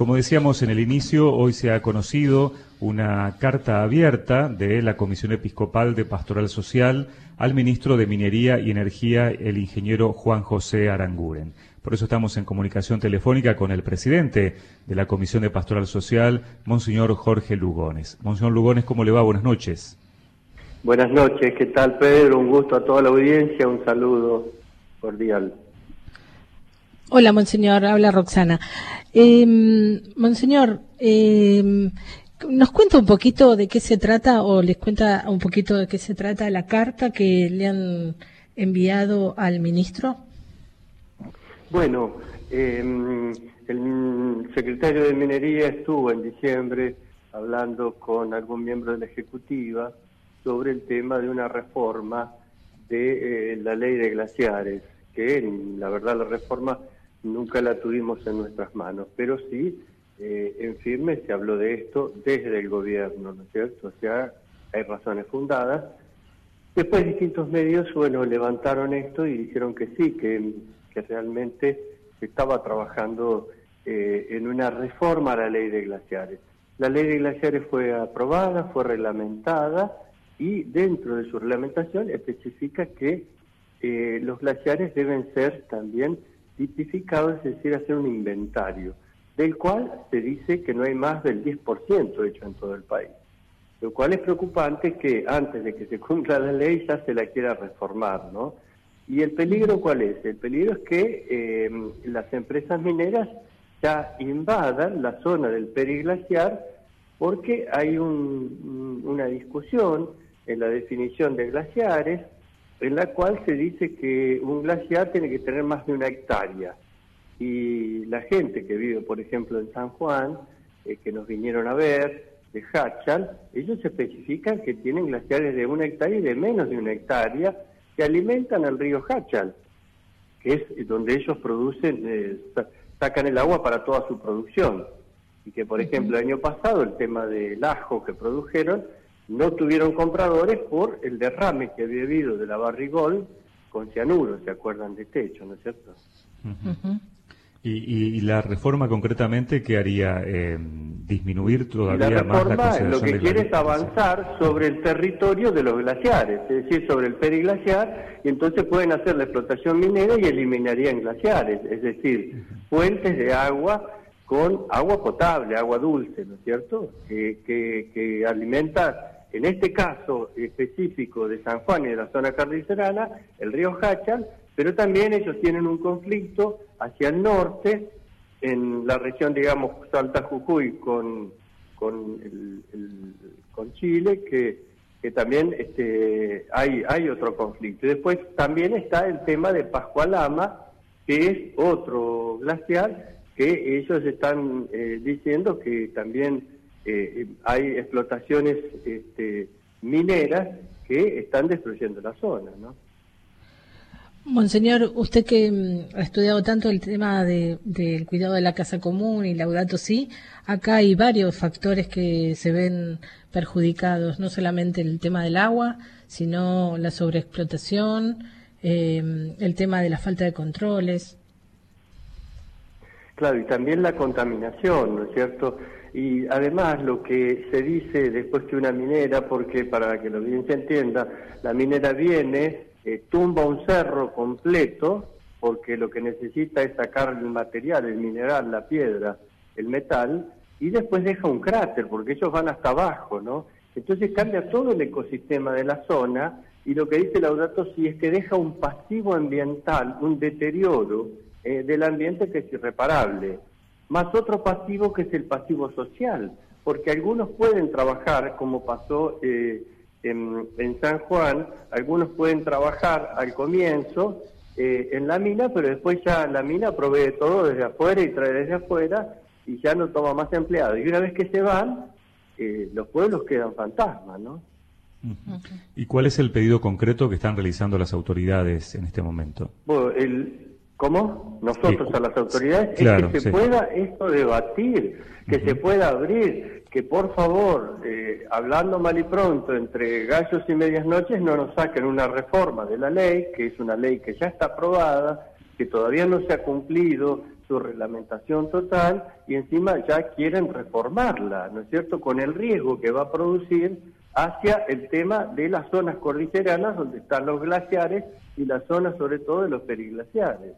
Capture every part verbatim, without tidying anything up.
como decíamos en el inicio, hoy se ha conocido una carta abierta de la Comisión Episcopal de Pastoral Social al ministro de Minería y Energía, el ingeniero Juan José Aranguren. Por eso estamos en comunicación telefónica con el presidente de la Comisión de Pastoral Social, Monseñor Jorge Lugones. Monseñor Lugones, ¿cómo le va? Buenas noches. Buenas noches, ¿qué tal, Pedro? Un gusto a toda la audiencia, un saludo cordial. Hola, Monseñor, habla Roxana. Eh, Monseñor, eh, ¿nos cuenta un poquito de qué se trata o les cuenta un poquito de qué se trata la carta que le han enviado al ministro? Bueno, eh, el secretario de Minería estuvo en diciembre hablando con algún miembro de la Ejecutiva sobre el tema de una reforma de eh, la ley de glaciares, que la verdad la reforma nunca la tuvimos en nuestras manos, pero sí, eh, en firme se habló de esto desde el gobierno, ¿no es cierto? O sea, hay razones fundadas. Después distintos medios, bueno, levantaron esto y dijeron que sí, que, que realmente se estaba trabajando eh, en una reforma a la ley de glaciares. La ley de glaciares fue aprobada, fue reglamentada, y dentro de su reglamentación especifica que eh, los glaciares deben ser también tipificados, es decir, hacer un inventario, del cual se dice que no hay más del diez por ciento hecho en todo el país. Lo cual es preocupante que antes de que se cumpla la ley ya se la quiera reformar, ¿no? ¿Y el peligro cuál es? El peligro es que eh, las empresas mineras ya invadan la zona del periglaciar porque hay un, una discusión en la definición de glaciares, en la cual se dice que un glaciar tiene que tener más de una hectárea. Y la gente que vive, por ejemplo, en San Juan, eh, que nos vinieron a ver, de Hachal, ellos especifican que tienen glaciares de una hectárea y de menos de una hectárea que alimentan al río Hachal, que es donde ellos producen, eh, sacan el agua para toda su producción. Y que, por ejemplo, el año pasado, el tema del ajo que produjeron, no tuvieron compradores por el derrame que había habido de la Barrigol con cianuro, ¿se acuerdan de techo, no es cierto? Uh-huh. y, y, y la reforma concretamente, ¿qué haría? Eh, ¿Disminuir todavía la más la consideración? Lo que quiere es avanzar sobre el territorio de los glaciares, es decir, sobre el periglaciar, y entonces pueden hacer la explotación minera y eliminarían glaciares, es decir, uh-huh. fuentes de agua con agua potable, agua dulce, ¿no es cierto?, que, que, que alimenta, en este caso específico de San Juan y de la zona carnicerana, el río Hachal, pero también ellos tienen un conflicto hacia el norte, en la región, digamos, Salta Jujuy con, con, el, el, con Chile, que, que también este, hay, hay otro conflicto. Y después también está el tema de Pascualama, que es otro glaciar, que ellos están eh, diciendo que también eh, hay explotaciones este, mineras que están destruyendo la zona, ¿no? Monseñor, usted que ha estudiado tanto el tema de, del cuidado de la casa común y Laudato Si, acá hay varios factores que se ven perjudicados, no solamente el tema del agua, sino la sobreexplotación, eh, el tema de la falta de controles. Claro, y también la contaminación, ¿no es cierto? Y además lo que se dice después que una minera, porque para que la audiencia entienda, la minera viene, eh, tumba un cerro completo, porque lo que necesita es sacar el material, el mineral, la piedra, el metal, y después deja un cráter, porque ellos van hasta abajo, ¿no? Entonces cambia todo el ecosistema de la zona, y lo que dice Laudato Si es que deja un pasivo ambiental, un deterioro Eh, del ambiente que es irreparable, más otro pasivo que es el pasivo social, porque algunos pueden trabajar, como pasó eh, en, en San Juan, algunos pueden trabajar al comienzo eh, en la mina, pero después ya la mina provee todo desde afuera y trae desde afuera y ya no toma más empleados. Y una vez que se van, eh, los pueblos quedan fantasmas, ¿no? Uh-huh. ¿Y cuál es el pedido concreto que están realizando las autoridades en este momento? Bueno, el... ¿Cómo? Nosotros sí. a las autoridades, claro, es que se sí. pueda esto debatir, que uh-huh. se pueda abrir, que por favor, eh, hablando mal y pronto, entre gallos y medias noches, no nos saquen una reforma de la ley, que es una ley que ya está aprobada, que todavía no se ha cumplido, su reglamentación total y encima ya quieren reformarla, ¿no es cierto?, con el riesgo que va a producir hacia el tema de las zonas cordilleranas donde están los glaciares y las zonas sobre todo de los periglaciares.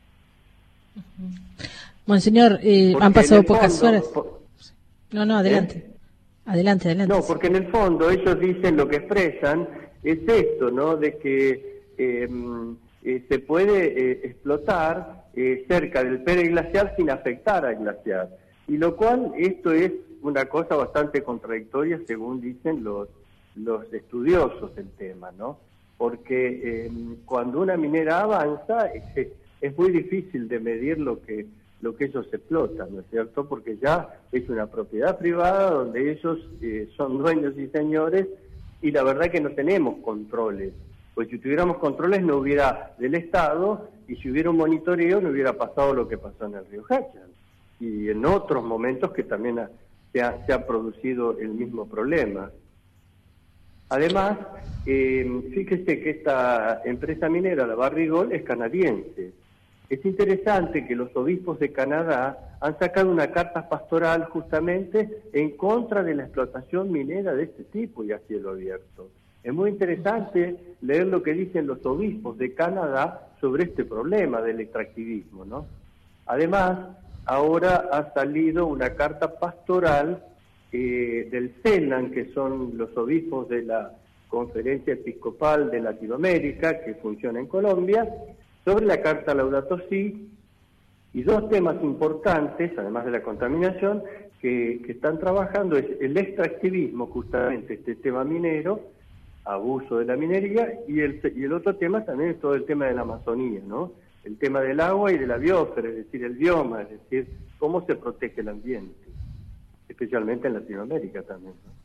Monseñor, eh, han pasado pocas fondo, horas. Por... No, no, adelante. ¿Eh? Adelante, adelante. No, porque en el fondo ellos dicen, lo que expresan es esto, ¿no?, de que eh, eh, se puede eh, explotar eh, cerca del periglaciar sin afectar al glaciar. Y lo cual, esto es una cosa bastante contradictoria según dicen los, los estudiosos del tema, ¿no? Porque eh, cuando una minera avanza es, es muy difícil de medir lo que lo que ellos explotan, ¿no es cierto? Porque ya es una propiedad privada donde ellos eh, son dueños y señores y la verdad que no tenemos controles. Pues si tuviéramos controles no hubiera del Estado y si hubiera un monitoreo no hubiera pasado lo que pasó en el río Hachan y en otros momentos que también ha, se, ha, se ha producido el mismo problema. Además, eh, fíjese que esta empresa minera, la Barrick, es canadiense. Es interesante que los obispos de Canadá han sacado una carta pastoral justamente en contra de la explotación minera de este tipo y a cielo abierto. Es muy interesante leer lo que dicen los obispos de Canadá sobre este problema del extractivismo, ¿no? Además, ahora ha salido una carta pastoral eh, del CELAN, que son los obispos de la Conferencia Episcopal de Latinoamérica, que funciona en Colombia, sobre la carta Laudato Si, y dos temas importantes, además de la contaminación, que, que están trabajando, es el extractivismo, justamente este tema minero, abuso de la minería, y el, y el otro tema también es todo el tema de la Amazonía, ¿no? El tema del agua y de la biosfera, es decir, el bioma, es decir, cómo se protege el ambiente, especialmente en Latinoamérica también, ¿no?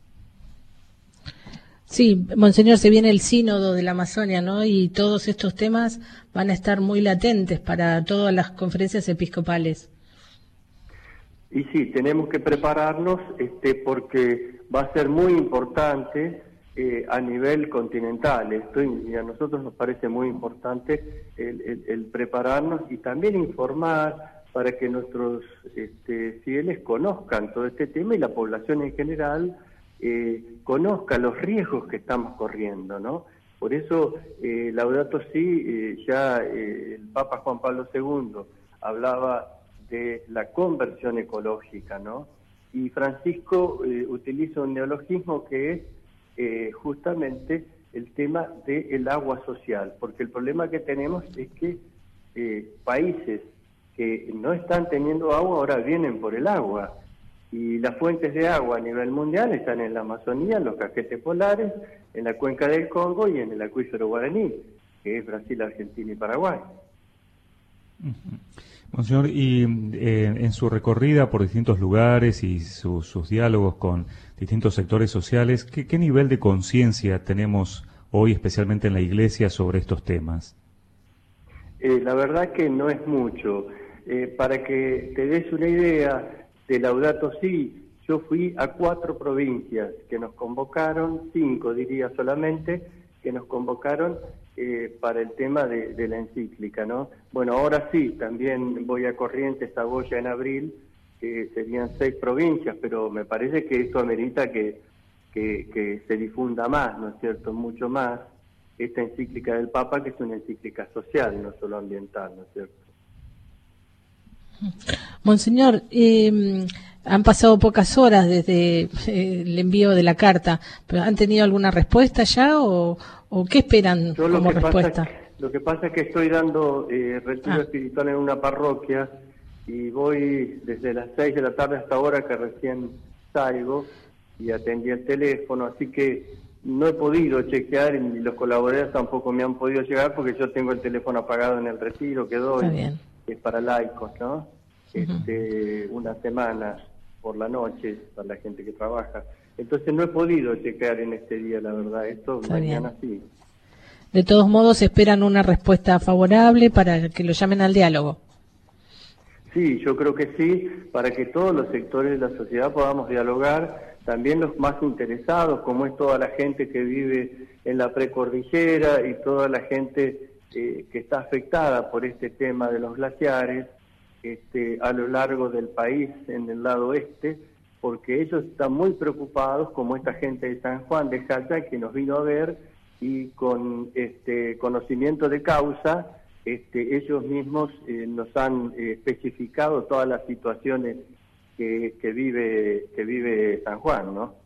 Sí, Monseñor, se viene el sínodo de la Amazonia, ¿no? Y todos estos temas van a estar muy latentes para todas las conferencias episcopales. Y sí, tenemos que prepararnos este, porque va a ser muy importante eh, a nivel continental. Esto y a nosotros nos parece muy importante el, el, el prepararnos y también informar para que nuestros este, fieles conozcan todo este tema y la población en general Eh, conozca los riesgos que estamos corriendo, ¿no? Por eso, eh, Laudato Si, eh, ya eh, el Papa Juan Pablo segundo hablaba de la conversión ecológica, ¿no? Y Francisco eh, utiliza un neologismo que es eh, justamente el tema del agua social, porque el problema que tenemos es que eh, países que no están teniendo agua ahora vienen por el agua. Y las fuentes de agua a nivel mundial están en la Amazonía, en los casquetes polares, en la cuenca del Congo y en el acuífero guaraní, que es Brasil, Argentina y Paraguay. Uh-huh. Monseñor, y eh, en su recorrida por distintos lugares y su, sus diálogos con distintos sectores sociales, ¿qué, qué nivel de conciencia tenemos hoy, especialmente en la Iglesia, sobre estos temas? Eh, la verdad que no es mucho. Eh, para que te des una idea de Laudato Si, yo fui a cuatro provincias que nos convocaron, cinco diría solamente, que nos convocaron eh, para el tema de, de la encíclica, ¿no? Bueno, ahora sí, también voy a Corrientes, Saboya en abril, que serían seis provincias, pero me parece que esto amerita que, que, que se difunda más, ¿no es cierto?, mucho más, esta encíclica del Papa, que es una encíclica social, no solo ambiental, ¿no es cierto? Monseñor, eh, han pasado pocas horas desde eh, el envío de la carta, pero ¿han tenido alguna respuesta ya o, o qué esperan Yo como lo que respuesta? Pasa, lo que pasa es que estoy dando eh, retiro ah. espiritual en una parroquia y voy desde las seis de la tarde hasta ahora que recién salgo y atendí el teléfono, así que no he podido chequear y los colaboradores tampoco me han podido llegar porque yo tengo el teléfono apagado en el retiro que doy. Está bien. Es para laicos, ¿no? Este, uh-huh. Una semana por la noche para la gente que trabaja. Entonces no he podido chequear en este día, la verdad. Esto Está mañana bien. Sí. De todos modos, esperan una respuesta favorable para que lo llamen al diálogo. Sí, yo creo que sí, para que todos los sectores de la sociedad podamos dialogar, también los más interesados, como es toda la gente que vive en la precordillera y toda la gente eh, que está afectada por este tema de los glaciares, este, a lo largo del país, en el lado este, porque ellos están muy preocupados, como esta gente de San Juan de Jaya, que nos vino a ver y con este conocimiento de causa, este, ellos mismos eh, nos han eh, especificado todas las situaciones que, que vive que vive San Juan, ¿no?